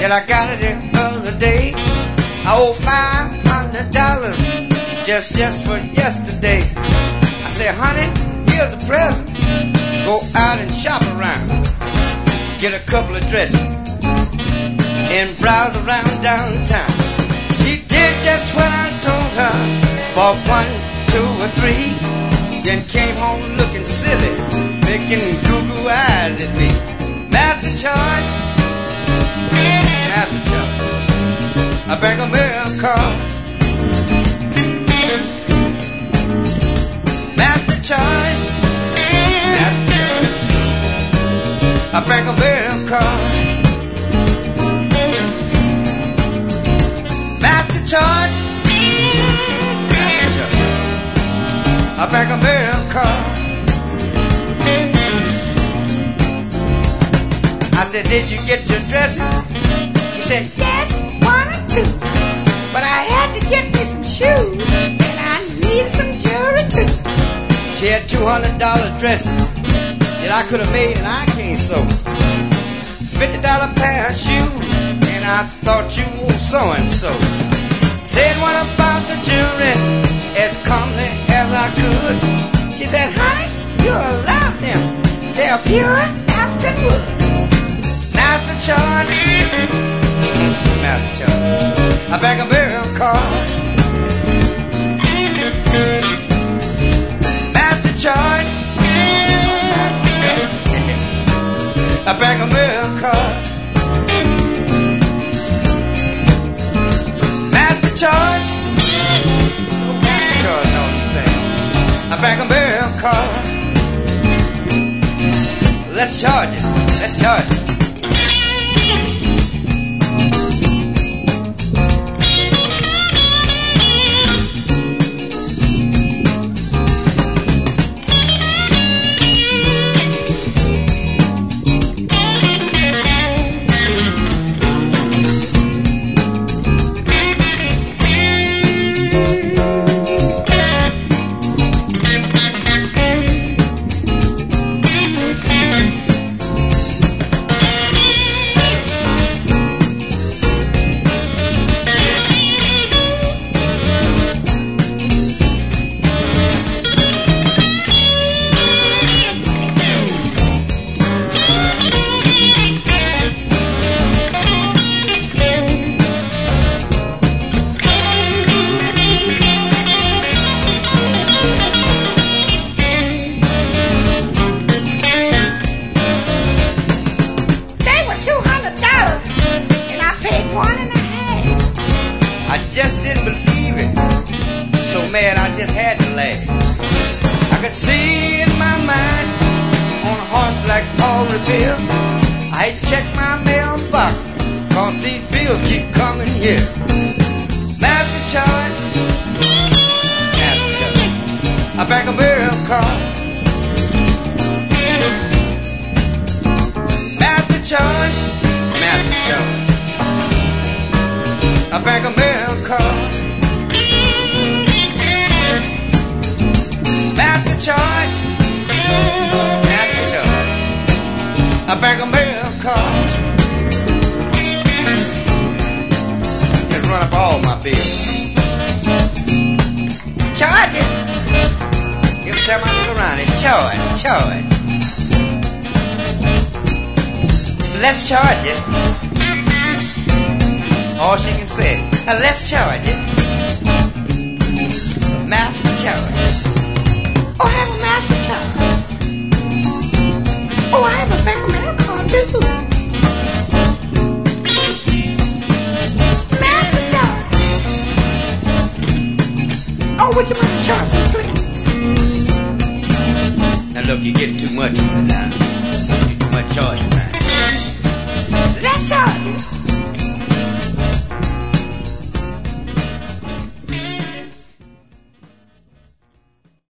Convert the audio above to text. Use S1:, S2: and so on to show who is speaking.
S1: Yeah, I got it the other day. I owe $500 just for yesterday. I said, honey, here's a present. Go out and shop around. Get a couple of dresses and browse around downtown. She did just what I told her. Bought 1, 2, or 3. Then came home looking silly, making goo-goo eyes at me. Master charge, I bring a miracle. Master charge, I bring a miracle. Master charge, I bring a miracle. I said, did you get your dresses? She said, yes, 1 or 2. But I had to get me some shoes, and I need some jewelry too. She had $200 dresses that I could have made and I can't sew. $50 pair of shoes, and I thought you were so-and-so. Said, what about the jewelry? As calmly as I could. She said, honey, you'll love them. They're pure African wood. Master charge, master charge, I beg a miracle. Master charge, I beg a miracle. Master charge, charge no thing. I beg a miracle. Let's charge it. Let's charge it. I just didn't believe it. So mad I just had to laugh. I could see in my mind on a horse like Paul Revere. I hate to check my mailbox, cause these bills keep coming here. Master charge, I beg a miracle. Master charge, I beg a miracle. Master charge, I beg a miracle. Just run up all my bills. Charge it. Every time I look around, it's charge. Let's charge it. All she can say, let's charge it. Master charge. Oh, I have a master charge. Oh, I have a Bank America too. Master charge. Oh, would you mind charging, please? Now look, you're getting too much now. You're too much charging now. Let's charge it.